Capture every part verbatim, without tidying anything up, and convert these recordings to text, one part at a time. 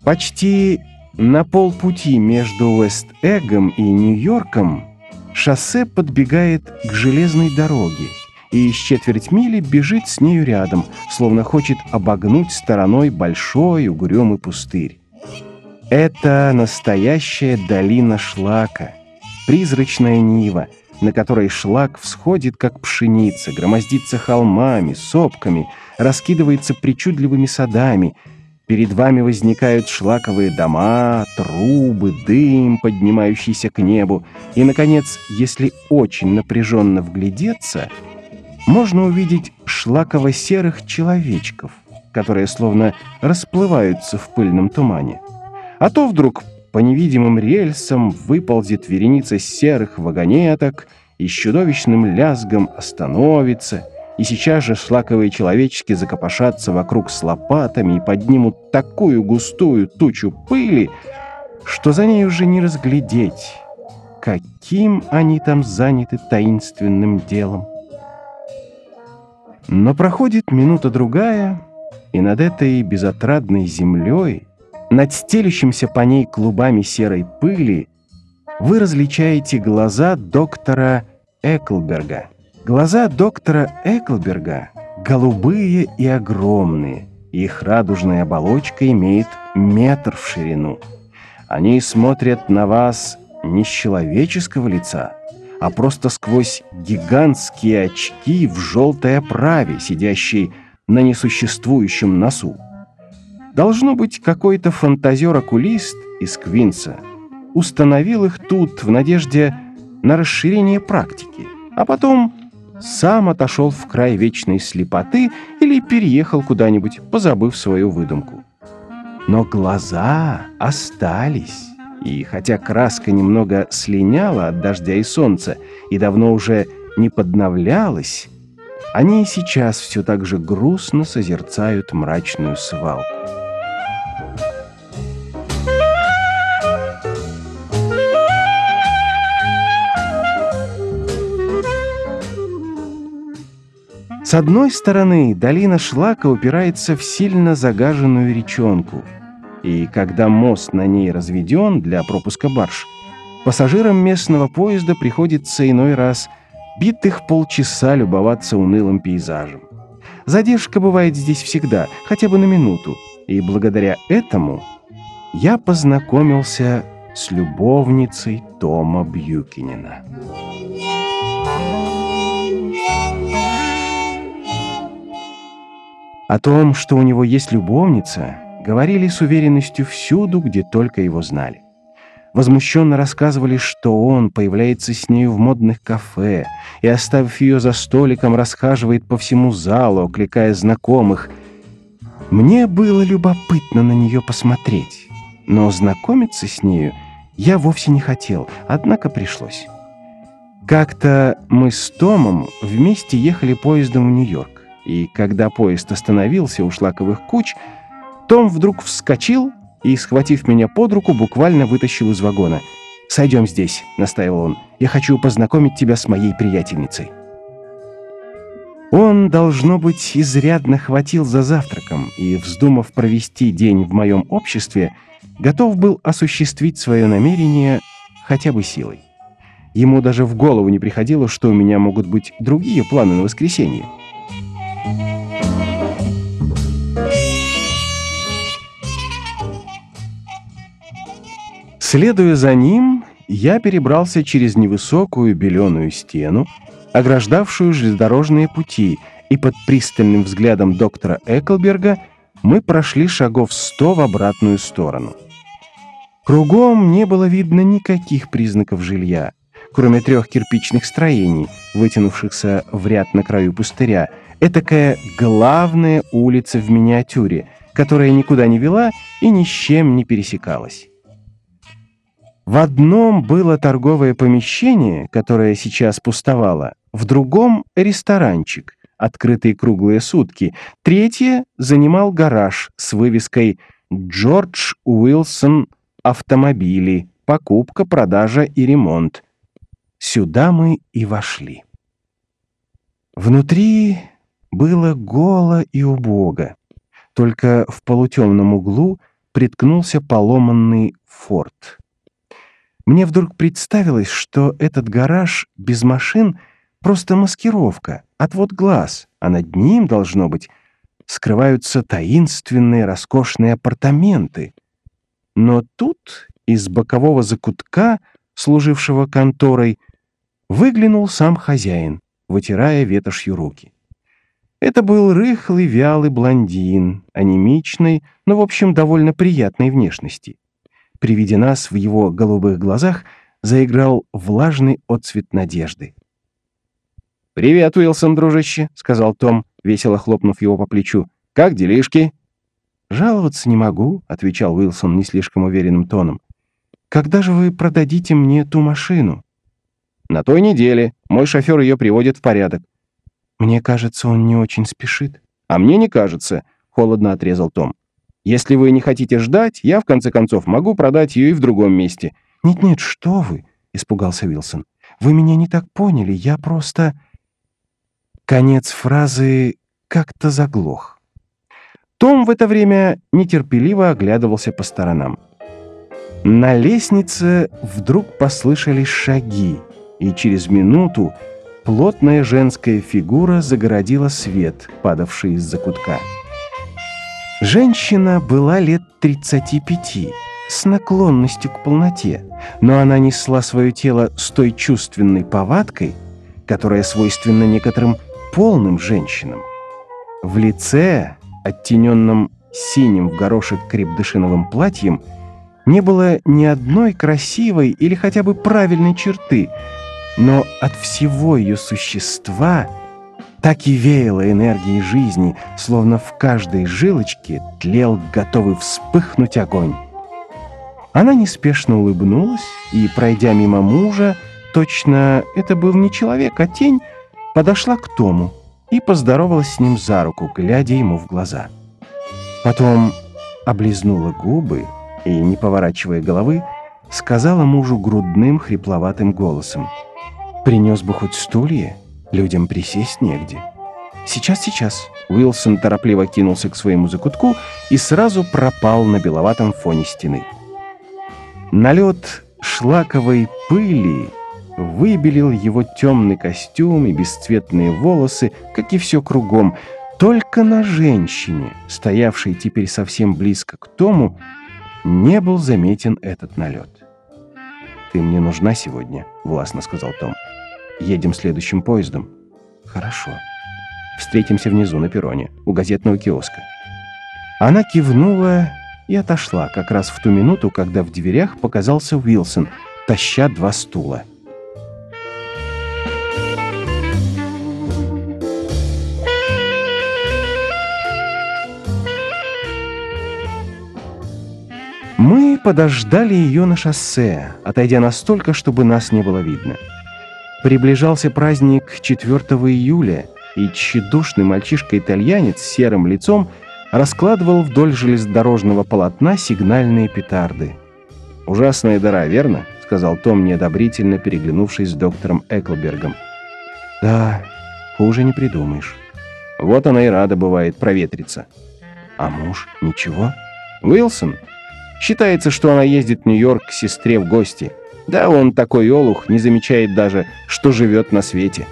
Почти на полпути между Уэст-Эггом и Нью-Йорком шоссе подбегает к железной дороге и с четверть мили бежит с нею рядом, словно хочет обогнуть стороной большой угрюмый пустырь. Это настоящая долина шлака, призрачная нива, на которой шлак всходит, как пшеница, громоздится холмами, сопками, раскидывается причудливыми садами. Перед вами возникают шлаковые дома, трубы, дым, поднимающийся к небу. И, наконец, если очень напряженно вглядеться, можно увидеть шлаково-серых человечков, которые словно расплываются в пыльном тумане. А то вдруг по невидимым рельсам выползет вереница серых вагонеток и с чудовищным лязгом остановится, и сейчас же шлаковые человечки закопошатся вокруг с лопатами и поднимут такую густую тучу пыли, что за ней уже не разглядеть, каким они там заняты таинственным делом. Но проходит минута-другая, и над этой безотрадной землей, над стелющимся по ней клубами серой пыли, вы различаете глаза доктора Эклберга. Глаза доктора Эклберга голубые и огромные, их радужная оболочка имеет метр в ширину. Они смотрят на вас не с человеческого лица, а просто сквозь гигантские очки в желтой оправе, сидящей на несуществующем носу. Должно быть, какой-то фантазер-окулист из Квинса установил их тут в надежде на расширение практики, а потом сам отошел в край вечной слепоты или переехал куда-нибудь, позабыв свою выдумку. Но глаза остались, и хотя краска немного слиняла от дождя и солнца и давно уже не подновлялась, они и сейчас все так же грустно созерцают мрачную свалку. С одной стороны, долина шлака упирается в сильно загаженную речонку, и когда мост на ней разведен для пропуска барж, пассажирам местного поезда приходится иной раз битых полчаса любоваться унылым пейзажем. Задержка бывает здесь всегда, хотя бы на минуту, и благодаря этому я познакомился с любовницей Тома Бьюкенена. О том, что у него есть любовница, говорили с уверенностью всюду, где только его знали. Возмущенно рассказывали, что он появляется с нею в модных кафе и, оставив ее за столиком, расхаживает по всему залу, окликая знакомых. Мне было любопытно на нее посмотреть, но знакомиться с нею я вовсе не хотел, однако пришлось. Как-то мы с Томом вместе ехали поездом в Нью-Йорк. И когда поезд остановился у шлаковых куч, Том вдруг вскочил и, схватив меня под руку, буквально вытащил из вагона. «Сойдем здесь», — настаивал он. «Я хочу познакомить тебя с моей приятельницей». Он, должно быть, изрядно хватил за завтраком и, вздумав провести день в моем обществе, готов был осуществить свое намерение хотя бы силой. Ему даже в голову не приходило, что у меня могут быть другие планы на воскресенье. Следуя за ним, я перебрался через невысокую беленую стену, ограждавшую железнодорожные пути, и под пристальным взглядом доктора Эклберга мы прошли шагов сто в обратную сторону. Кругом не было видно никаких признаков жилья, кроме трех кирпичных строений, вытянувшихся в ряд на краю пустыря. Этакая главная улица в миниатюре, которая никуда не вела и ни с чем не пересекалась. В одном было торговое помещение, которое сейчас пустовало, в другом — ресторанчик, открытый круглые сутки, третье занимал гараж с вывеской «Джордж Уилсон автомобили, покупка, продажа и ремонт». Сюда мы и вошли. Внутри было голо и убого. Только в полутемном углу приткнулся поломанный форт. Мне вдруг представилось, что этот гараж без машин — просто маскировка, отвод глаз, а над ним, должно быть, скрываются таинственные роскошные апартаменты. Но тут из бокового закутка, служившего конторой, выглянул сам хозяин, вытирая ветошью руки. Это был рыхлый, вялый блондин, анемичной, но, в общем, довольно приятной внешности. При виде нас в его голубых глазах заиграл влажный отцвет надежды. «Привет, Уилсон, дружище», — сказал Том, весело хлопнув его по плечу. «Как делишки?» «Жаловаться не могу», — отвечал Уилсон не слишком уверенным тоном. «Когда же вы продадите мне ту машину?» «На той неделе. Мой шофер ее приводит в порядок». «Мне кажется, он не очень спешит». «А мне не кажется», — холодно отрезал Том. «Если вы не хотите ждать, я, в конце концов, могу продать ее и в другом месте». «Нет-нет, что вы», — испугался Уилсон. «Вы меня не так поняли, я просто...» Конец фразы как-то заглох. Том в это время нетерпеливо оглядывался по сторонам. На лестнице вдруг послышались шаги, и через минуту плотная женская фигура загородила свет, падавший из закутка. Женщина была лет тридцати пяти, с наклонностью к полноте, но она несла свое тело с той чувственной повадкой, которая свойственна некоторым полным женщинам. В лице, оттененном синим в горошек крепдышиновым платьем, не было ни одной красивой или хотя бы правильной черты, но от всего ее существа так и веяло энергией жизни, словно в каждой жилочке тлел готовый вспыхнуть огонь. Она неспешно улыбнулась и, пройдя мимо мужа, точно это был не человек, а тень, подошла к Тому и поздоровалась с ним за руку, глядя ему в глаза. Потом облизнула губы и, не поворачивая головы, сказала мужу грудным хрипловатым голосом: «Принес бы хоть стулья, людям присесть негде». «Сейчас, сейчас». Уилсон торопливо кинулся к своему закутку и сразу пропал на беловатом фоне стены. Налет шлаковой пыли выбелил его темный костюм и бесцветные волосы, как и все кругом. Только на женщине, стоявшей теперь совсем близко к Тому, не был заметен этот налет. «Ты мне нужна сегодня», — властно сказал Том. «Едем следующим поездом». «Хорошо. Встретимся внизу на перроне, у газетного киоска». Она кивнула и отошла как раз в ту минуту, когда в дверях показался Уилсон, таща два стула. Мы подождали ее на шоссе, отойдя настолько, чтобы нас не было видно. Приближался праздник четвёртого июля, и тщедушный мальчишка-итальянец с серым лицом раскладывал вдоль железнодорожного полотна сигнальные петарды. «Ужасная дыра, верно?» — сказал Том, неодобрительно переглянувшись с доктором Эклбергом. «Да, хуже не придумаешь. Вот она и рада бывает проветриться». «А муж ничего?» «Уилсон? Считается, что она ездит в Нью-Йорк к сестре в гости. Да он такой олух, не замечает даже, что живет на свете».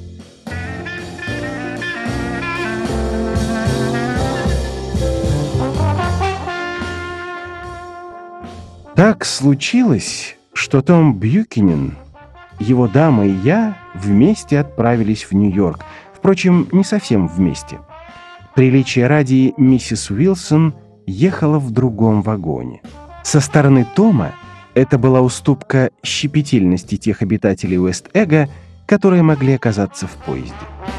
Так случилось, что Том Бьюкинен, его дама и я вместе отправились в Нью-Йорк. Впрочем, не совсем вместе. Приличия ради, миссис Уилсон ехала в другом вагоне. Со стороны Тома это была уступка щепетильности тех обитателей Уэст-Эга, которые могли оказаться в поезде.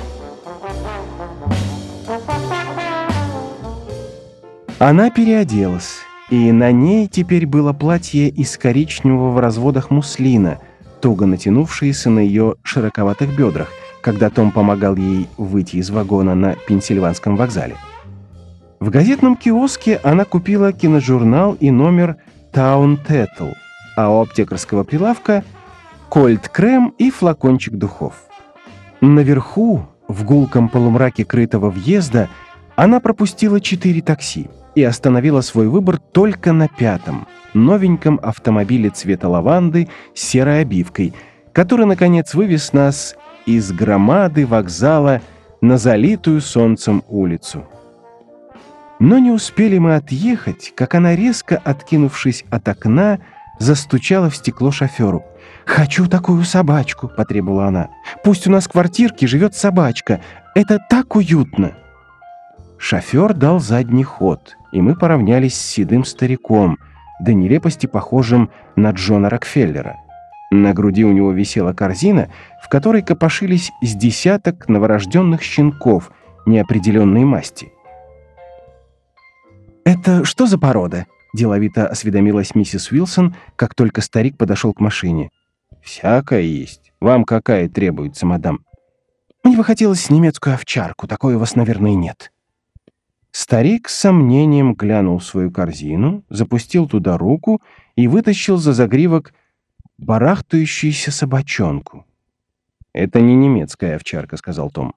Она переоделась, и на ней теперь было платье из коричневого в разводах муслина, туго натянувшееся на ее широковатых бедрах, когда Том помогал ей выйти из вагона на Пенсильванском вокзале. В газетном киоске она купила киножурнал и номер «Таун Тэтл», а у аптекарского прилавка кольт-крем и флакончик духов. Наверху, в гулком полумраке крытого въезда, Она пропустила четыре такси и остановила свой выбор только на пятом, новеньком автомобиле цвета лаванды с серой обивкой, который, наконец, вывез нас из громады вокзала на залитую солнцем улицу. Но не успели мы отъехать, как она, резко откинувшись от окна, застучала в стекло шоферу. «Хочу такую собачку», — потребовала она. «Пусть у нас в квартирке живет собачка. Это так уютно». Шофер дал задний ход, и мы поравнялись с седым стариком, до нелепости похожим на Джона Рокфеллера. На груди у него висела корзина, в которой копошились с десяток новорожденных щенков неопределенной масти. «Это что за порода?» — деловито осведомилась миссис Уилсон, как только старик подошел к машине. «Всякое есть. Вам какая требуется, мадам?» «Мне бы хотелось немецкую овчарку. Такой у вас, наверное, нет». Старик с сомнением глянул в свою корзину, запустил туда руку и вытащил за загривок барахтающуюся собачонку. «Это не немецкая овчарка», — сказал Том.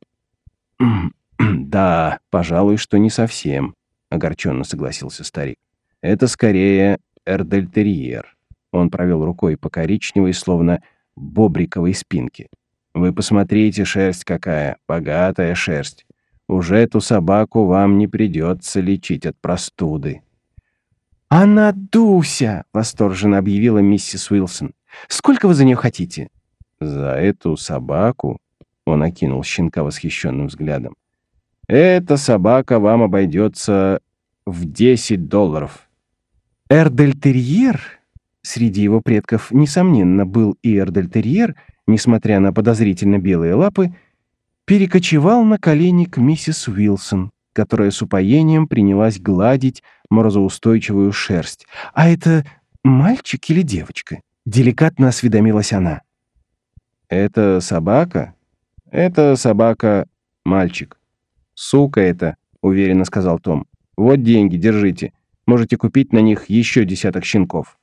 «Да, пожалуй, что не совсем», — огорченно согласился старик. «Это скорее эрдельтерьер». Он провел рукой по коричневой, словно бобриковой спинке. «Вы посмотрите, шерсть какая, богатая шерсть. Уже эту собаку вам не придется лечить от простуды». «Она Дуся!» — восторженно объявила миссис Уилсон. «Сколько вы за нее хотите?» «За эту собаку?» — он окинул щенка восхищенным взглядом. «Эта собака вам обойдется в десять долларов». Эрдельтерьер, среди его предков, несомненно, был и эрдельтерьер, несмотря на подозрительно белые лапы, перекочевал на колени к миссис Уилсон, которая с упоением принялась гладить морозоустойчивую шерсть. «А это мальчик или девочка?» — деликатно осведомилась она. «Это собака? Это собака мальчик. Сука это», — уверенно сказал Том. «Вот деньги, держите. Можете купить на них еще десяток щенков».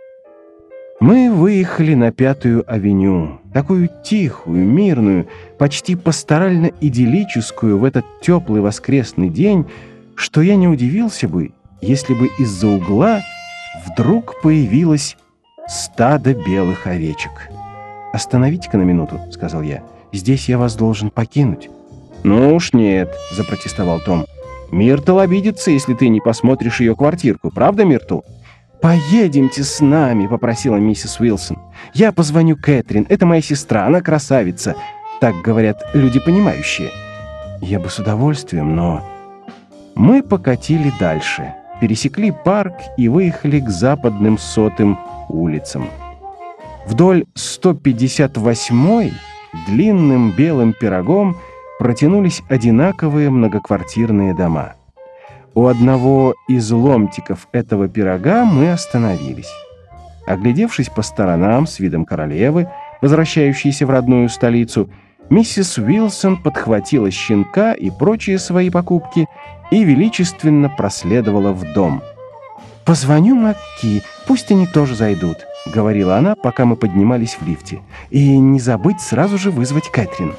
Мы выехали на Пятую авеню, такую тихую, мирную, почти пасторально-идиллическую в этот теплый воскресный день, что я не удивился бы, если бы из-за угла вдруг появилось стадо белых овечек. «Остановите-ка на минуту», — сказал я. «Здесь я вас должен покинуть». «Ну уж нет», — запротестовал Том. «Миртл обидится, если ты не посмотришь ее квартирку. Правда, Миртл?» «Поедемте с нами», — попросила миссис Уилсон. «Я позвоню Кэтрин. Это моя сестра, она красавица. Так говорят люди понимающие». «Я бы с удовольствием, но...» Мы покатили дальше, пересекли парк и выехали к западным сотым улицам. Вдоль сто пятьдесят восьмой длинным белым пирогом протянулись одинаковые многоквартирные дома. У одного из ломтиков этого пирога мы остановились. Оглядевшись по сторонам с видом королевы, возвращающейся в родную столицу, миссис Уилсон подхватила щенка и прочие свои покупки и величественно проследовала в дом. «Позвоню Макки, пусть они тоже зайдут», — говорила она, пока мы поднимались в лифте. «И не забыть сразу же вызвать Кэтрин».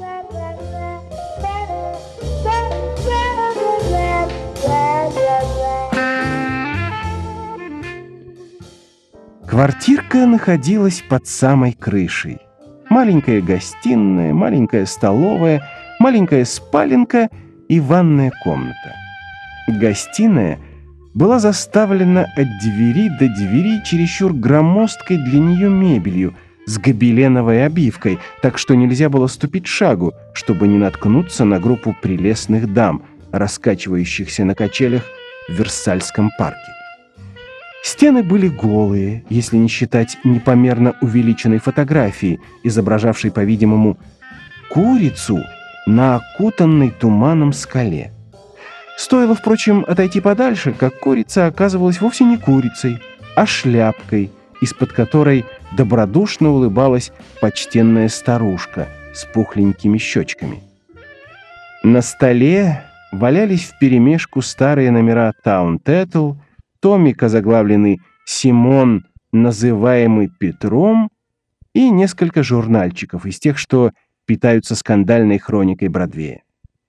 Квартирка находилась под самой крышей. Маленькая гостиная, маленькая столовая, маленькая спаленка и ванная комната. Гостиная была заставлена от двери до двери чересчур громоздкой для нее мебелью с гобеленовой обивкой, так что нельзя было ступить шагу, чтобы не наткнуться на группу прелестных дам, раскачивающихся на качелях в Версальском парке. Стены были голые, если не считать непомерно увеличенной фотографии, изображавшей, по-видимому, курицу на окутанной туманом скале. Стоило, впрочем, отойти подальше, как курица оказывалась вовсе не курицей, а шляпкой, из-под которой добродушно улыбалась почтенная старушка с пухленькими щечками. На столе валялись вперемешку старые номера «Таун-Теттл», томик, озаглавленный «Симон, называемый Петром», и несколько журнальчиков из тех, что питаются скандальной хроникой Бродвея.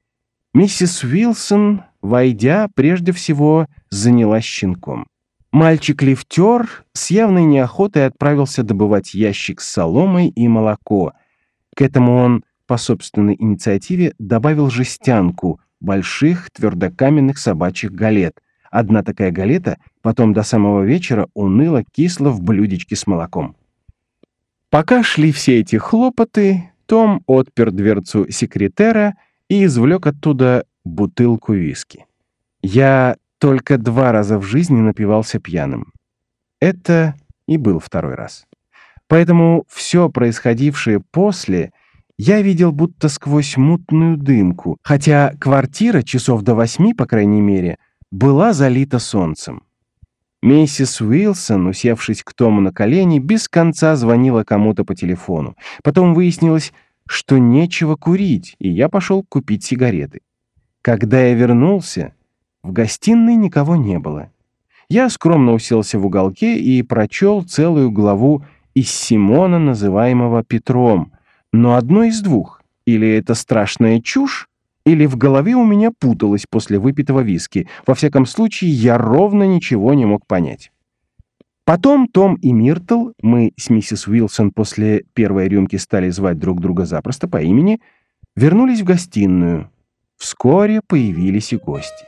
Миссис Уилсон, войдя, прежде всего занялась щенком. Мальчик-лифтер с явной неохотой отправился добывать ящик с соломой и молоко. К этому он, по собственной инициативе, добавил жестянку больших твердокаменных собачьих галет. Одна такая галета потом до самого вечера уныло кисла в блюдечке с молоком. Пока шли все эти хлопоты, Том отпер дверцу секретера и извлек оттуда бутылку виски. Я только два раза в жизни напивался пьяным. Это и был второй раз. Поэтому все происходившее после я видел будто сквозь мутную дымку, хотя квартира часов до восьми, по крайней мере, была залита солнцем. Миссис Уилсон, усевшись к Тому на колени, без конца звонила кому-то по телефону. Потом выяснилось, что нечего курить, и я пошел купить сигареты. Когда я вернулся, в гостиной никого не было. Я скромно уселся в уголке и прочел целую главу из Симона, называемого Петром, но одно из двух: или это страшная чушь, или в голове у меня путалось после выпитого виски. Во всяком случае, я ровно ничего не мог понять. Потом Том и Миртл, мы с миссис Уилсон после первой рюмки стали звать друг друга запросто по имени, вернулись в гостиную. Вскоре появились и гости.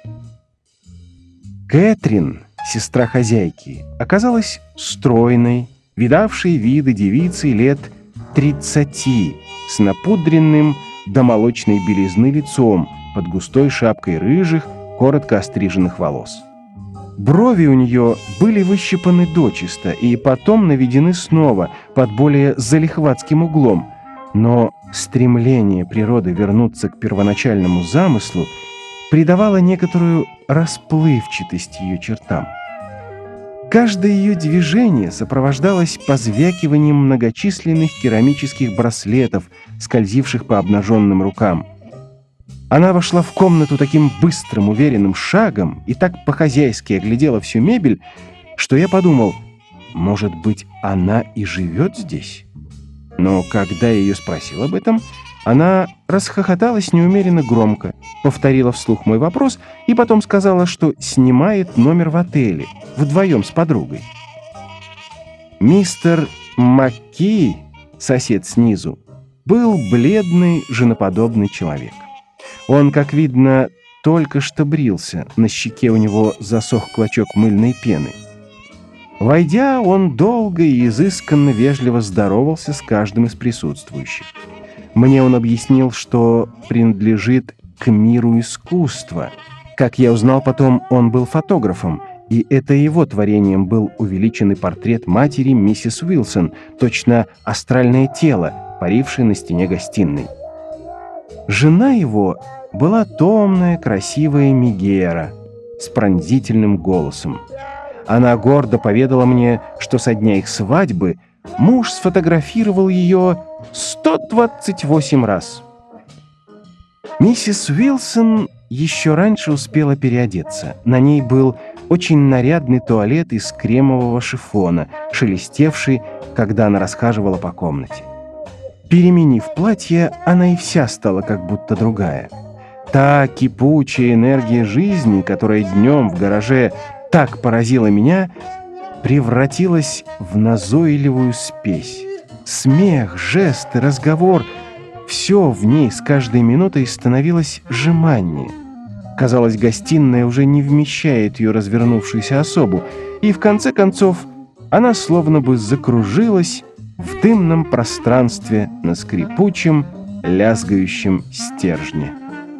Кэтрин, сестра хозяйки, оказалась стройной, видавшей виды девицей лет тридцати, с напудренным до молочной белизны лицом, под густой шапкой рыжих, коротко остриженных волос. Брови у нее были выщипаны дочисто и потом наведены снова под более залихватским углом, но стремление природы вернуться к первоначальному замыслу придавало некоторую расплывчатость ее чертам. Каждое ее движение сопровождалось позвякиванием многочисленных керамических браслетов, скользивших по обнаженным рукам. Она вошла в комнату таким быстрым, уверенным шагом и так по-хозяйски оглядела всю мебель, что я подумал, может быть, она и живет здесь? Но когда я ее спросил об этом, она расхохоталась неумеренно громко, повторила вслух мой вопрос и потом сказала, что снимает номер в отеле, вдвоем с подругой. Мистер Макки, сосед снизу, был бледный, женоподобный человек. Он, как видно, только что брился, на щеке у него засох клочок мыльной пены. Войдя, он долго и изысканно вежливо здоровался с каждым из присутствующих. Мне он объяснил, что принадлежит к миру искусства. Как я узнал потом, он был фотографом, и это его творением был увеличенный портрет матери миссис Уилсон, точно астральное тело, парившее на стене гостиной. Жена его была томная, красивая Мегера с пронзительным голосом. Она гордо поведала мне, что со дня их свадьбы муж сфотографировал ее сто двадцать восемь раз. Миссис Уилсон еще раньше успела переодеться. На ней был очень нарядный туалет из кремового шифона, шелестевший, когда она расхаживала по комнате. Переменив платье, она и вся стала как будто другая. Та кипучая энергия жизни, которая днем в гараже так поразила меня, превратилась в назойливую спесь. Смех, жесты, разговор — все в ней с каждой минутой становилось жеманнее. Казалось, гостиная уже не вмещает ее развернувшуюся особу, и в конце концов она словно бы закружилась в дымном пространстве на скрипучем, лязгающем стержне.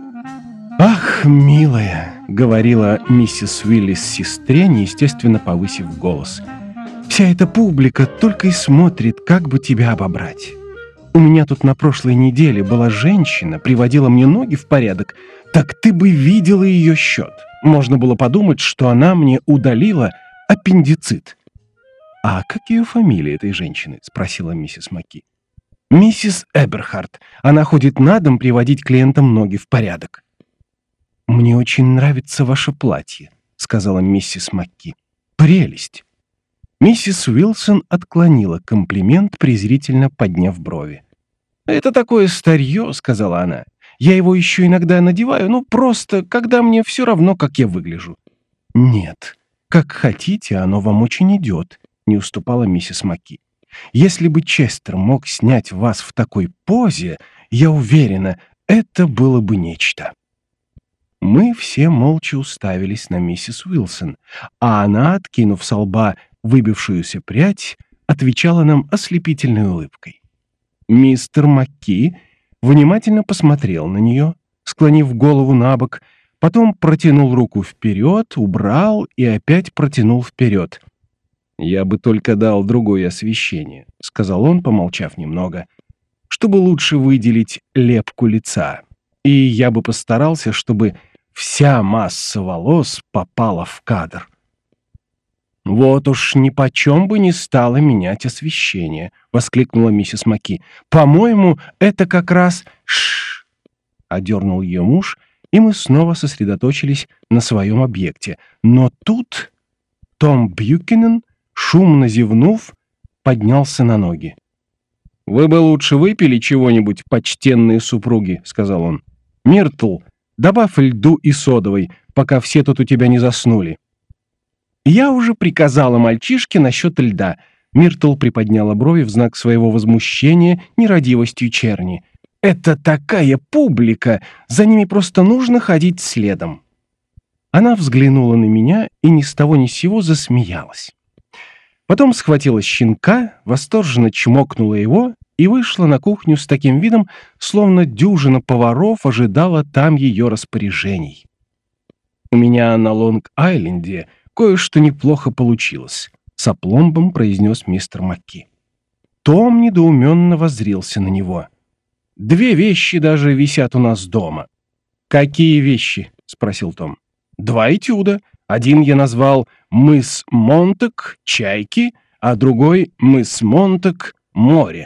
«Ах, милая!» — говорила миссис Уиллис сестре, неестественно повысив голос. «Вся эта публика только и смотрит, как бы тебя обобрать. У меня тут на прошлой неделе была женщина, приводила мне ноги в порядок, так ты бы видела ее счет. Можно было подумать, что она мне удалила аппендицит». «А как ее фамилия этой женщины?» — спросила миссис Макки. «Миссис Эберхарт. Она ходит на дом приводить клиентам ноги в порядок». «Мне очень нравится ваше платье», — сказала миссис Макки. «Прелесть». Миссис Уилсон отклонила комплимент, презрительно подняв брови. «Это такое старье», — сказала она. Я его еще иногда надеваю, ну, просто, когда мне все равно, как я выгляжу». «Нет, как хотите, оно вам очень идет», — не уступала миссис Маки. «Если бы Честер мог снять вас в такой позе, я уверена, это было бы нечто». Мы все молча уставились на миссис Уилсон, а она, откинув со лба выбившуюся прядь, отвечала нам ослепительной улыбкой. Мистер Макки внимательно посмотрел на нее, склонив голову на бок, потом протянул руку вперед, убрал и опять протянул вперед. «Я бы только дал другое освещение», — сказал он, помолчав немного, «чтобы лучше выделить лепку лица. И я бы постарался, чтобы вся масса волос попала в кадр». «Вот уж нипочем бы не стало менять освещение», — воскликнула миссис Маки. «По-моему, это как раз...» «Шш!» — одернул ее муж, и мы снова сосредоточились на своем объекте. Но тут Том Бьюкинен, шумно зевнув, поднялся на ноги. «Вы бы лучше выпили чего-нибудь, почтенные супруги», — сказал он. «Миртл, добавь льду и содовой, пока все тут у тебя не заснули». «Я уже приказала мальчишке насчет льда». Миртл приподняла брови в знак своего возмущения нерадивостью черни. «Это такая публика! За ними просто нужно ходить следом». Она взглянула на меня и ни с того ни с сего засмеялась. Потом схватила щенка, восторженно чмокнула его и вышла на кухню с таким видом, словно дюжина поваров ожидала там ее распоряжений. «У меня на Лонг-Айленде кое-что неплохо получилось», — с опломбом произнес мистер Макки. Том недоуменно воззрился на него. «Две вещи даже висят у нас дома». «Какие вещи?» — спросил Том. «Два этюда. Один я назвал «Мыс Монтек» — «Чайки», а другой «Мыс Монтек» — «Море».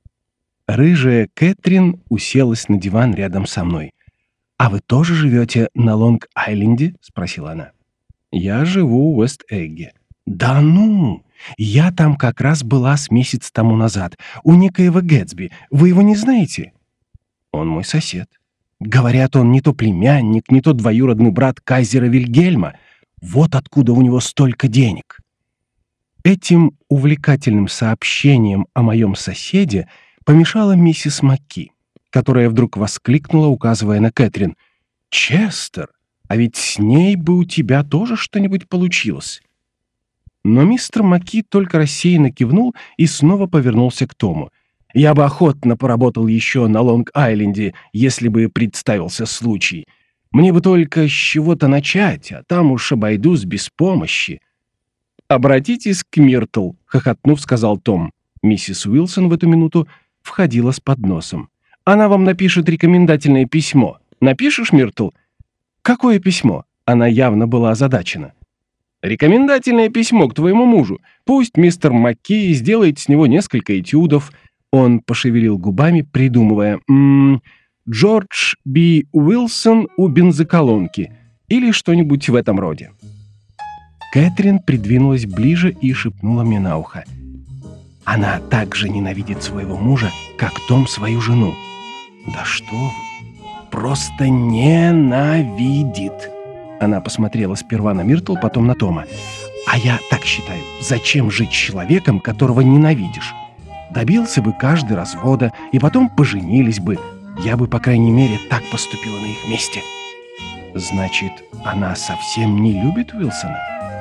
Рыжая Кэтрин уселась на диван рядом со мной. «А вы тоже живете на Лонг-Айленде?» — спросила она. «Я живу в Уэст-Эгге». «Да ну! Я там как раз была с месяц тому назад, у некоего Гэтсби. Вы его не знаете?» «Он мой сосед. Говорят, он не то племянник, не то двоюродный брат кайзера Вильгельма. Вот откуда у него столько денег». Этим увлекательным сообщением о моем соседе помешала миссис Макки, которая вдруг воскликнула, указывая на Кэтрин. «Честер, а ведь с ней бы у тебя тоже что-нибудь получилось». Но мистер Макки только рассеянно кивнул и снова повернулся к Тому. «Я бы охотно поработал еще на Лонг-Айленде, если бы представился случай. Мне бы только с чего-то начать, а там уж обойдусь без помощи». «Обратитесь к Миртл», — хохотнув, сказал Том. Миссис Уилсон в эту минуту входила с подносом. «Она вам напишет рекомендательное письмо. Напишешь, Миртл?» «Какое письмо?» Она явно была озадачена. «Рекомендательное письмо к твоему мужу. Пусть мистер Макки сделает с него несколько этюдов». Он пошевелил губами, придумывая «М-м, «Джордж Би Уилсон у бензоколонки» или что-нибудь в этом роде. Кэтрин придвинулась ближе и шепнула мне на ухо. «Она так же ненавидит своего мужа, как Том свою жену». «Да что вы! Просто ненавидит!» Она посмотрела сперва на Миртл, потом на Тома. «А я так считаю, зачем жить с человеком, которого ненавидишь? Добился бы каждый развода, и потом поженились бы. Я бы, по крайней мере, так поступила на их месте». «Значит, она совсем не любит Уилсона?»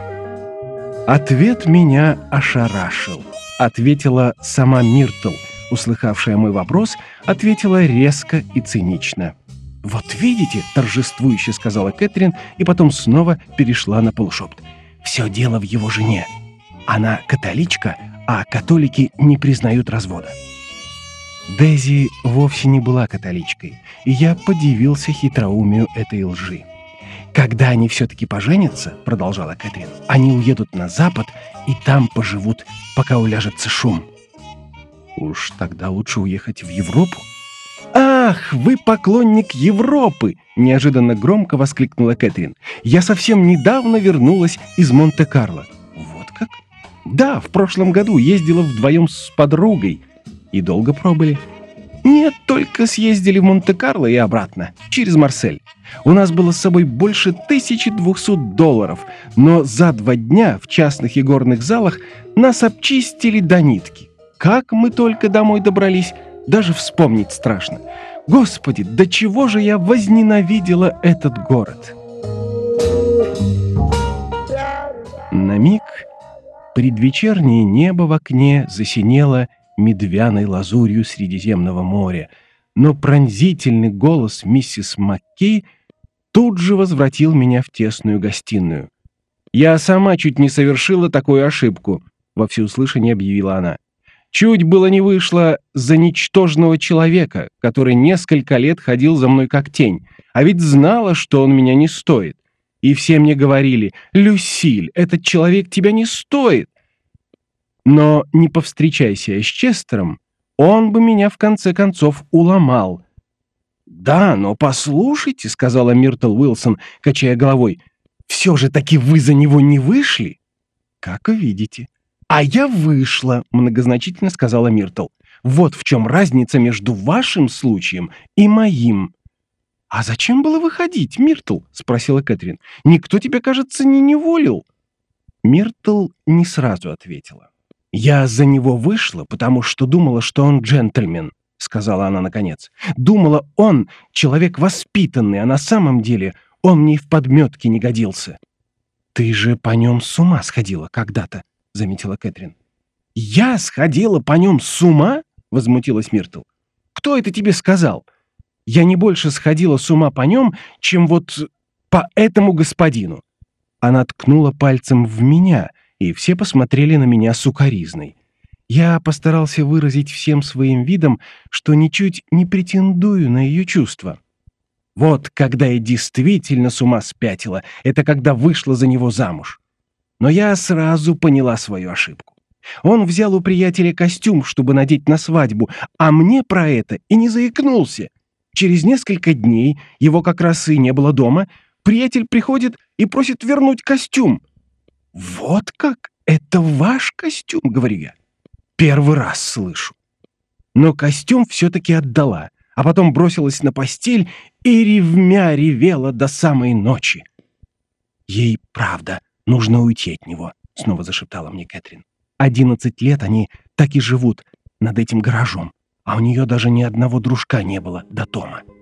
Ответ меня ошарашил. Ответила сама Миртл, услыхавшая мой вопрос, ответила резко и цинично. «Вот видите», — торжествующе сказала Кэтрин, и потом снова перешла на полушепот. «Все дело в его жене. Она католичка, а католики не признают развода». Дейзи вовсе не была католичкой, и я подивился хитроумию этой лжи. «Когда они все-таки поженятся, — продолжала Кэтрин, — они уедут на запад и там поживут, пока уляжется шум». «Уж тогда лучше уехать в Европу». «Ах, вы поклонник Европы!» — неожиданно громко воскликнула Кэтрин. «Я совсем недавно вернулась из Монте-Карло». «Вот как?» «Да, в прошлом году ездила вдвоем с подругой». «И долго пробыли?» «Нет, только только съездили в Монте-Карло и обратно, через Марсель. У нас было с собой больше тысячи двухсот долларов, но за два дня в частных и горных залах нас обчистили до нитки. Как мы только домой добрались, даже вспомнить страшно. Господи, до чего же я возненавидела этот город!» На миг предвечернее небо в окне засинело медвяной лазурью Средиземного моря, но пронзительный голос миссис Маккей тут же возвратил меня в тесную гостиную. «Я сама чуть не совершила такую ошибку», — во всеуслышание объявила она. «Чуть было не вышло за ничтожного человека, который несколько лет ходил за мной как тень, а ведь знала, что он меня не стоит. И все мне говорили: Люсиль, этот человек тебя не стоит. Но не повстречайся я с Честером, он бы меня в конце концов уломал». «Да, но послушайте», — сказала Миртл Уилсон, качая головой, «все же таки вы за него не вышли?» «Как видите». «А я вышла», — многозначительно сказала Миртл. «Вот в чем разница между вашим случаем и моим». «А зачем было выходить, Миртл?» — спросила Кэтрин. «Никто тебя, кажется, не неволил». Миртл не сразу ответила. «Я за него вышла, потому что думала, что он джентльмен», — сказала она наконец. «Думала, он человек воспитанный, а на самом деле он мне и в подметке не годился». «Ты же по нем с ума сходила когда-то», — заметила Кэтрин. «Я сходила по нем с ума?» — возмутилась Миртл. «Кто это тебе сказал? Я не больше сходила с ума по нем, чем вот по этому господину». Она ткнула пальцем в меня, и все посмотрели на меня с укоризной. Я постарался выразить всем своим видом, что ничуть не претендую на ее чувства. Вот когда я действительно с ума спятила, это когда вышла за него замуж. Но я сразу поняла свою ошибку. Он взял у приятеля костюм, чтобы надеть на свадьбу, а мне про это и не заикнулся. Через несколько дней, его как раз и не было дома, приятель приходит и просит вернуть костюм. «Вот как? Это ваш костюм?» — говорю я. «Первый раз слышу». Но костюм все-таки отдала, а потом бросилась на постель и ревмя ревела до самой ночи. «Ей, правда, нужно уйти от него», — снова зашептала мне Кэтрин. «Одиннадцать лет они так и живут над этим гаражом, а у нее даже ни одного дружка не было до Тома».